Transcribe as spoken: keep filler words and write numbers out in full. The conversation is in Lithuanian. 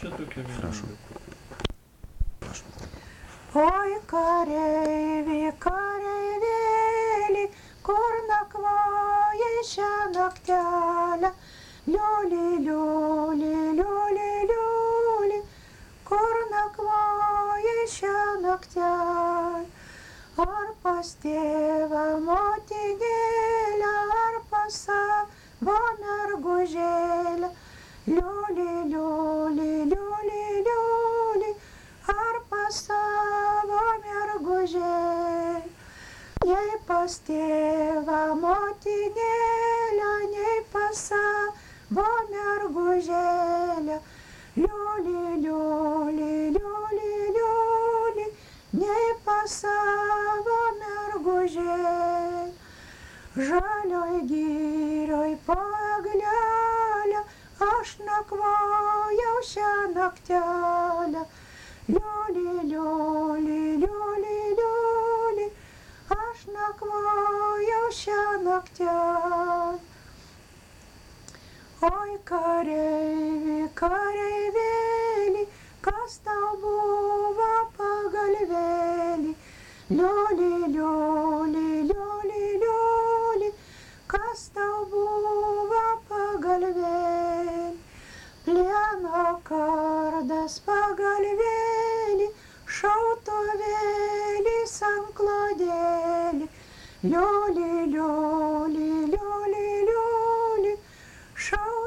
Čia tokia Prašau. Oi kareivi, kareivėli, kur nakvojai šią naktelę, liuli, liuli, liuli, liuli, kur nakvojai šią naktelę. Ar pas tėvą motinėlę, ar pas savo mergužėlę, liuli, liuli, liuli, liuli, ar pas savo mergužėlę. Nei pas tėvą motinėlę, nei pas savo mergužėlę, liuli, liuli, liuli, liuli, nei pas savo mergužėlę. Žalioj girioj po eglelę aš nakvojau šią naktelę, liuli, liuli, liuli, liuli, aš nakvojau šią naktelę. Oi kareivi, kareivėli, kas tau buvo pagalvėli, liuli, liuli, liuli, liuli, kas tau buvo pagalvėli. Plieno kardas pagalvėli, šautuvėlis antklodėli, liuli, liuli, liuli, liuli, šautuvėlis